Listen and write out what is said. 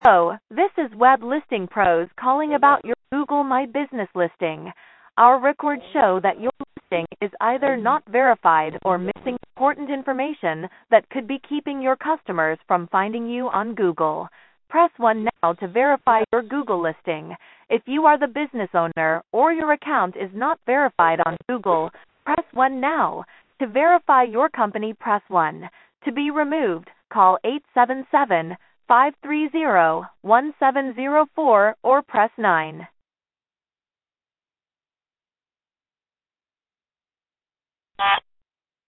Hello, this is Web Listing Pros calling about your Google My Business listing. Our records show that your listing is either not verified or missing important information that could be keeping your customers from finding you on Google. Press 1 now to verify your Google listing. If you are the business owner or your account is not verified on Google, press 1 now. To verify your company, press 1. To be removed, call 877-530-1704 or press 9.